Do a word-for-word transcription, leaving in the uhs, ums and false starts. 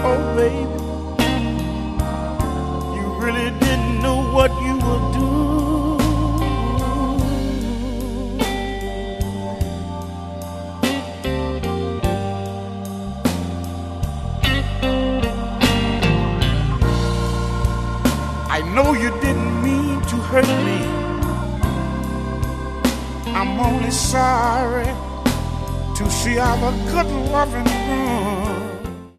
Oh, baby, you really didn't know what you were doing. I know you didn't mean to hurt me. I'm only sorry to see our good loving room.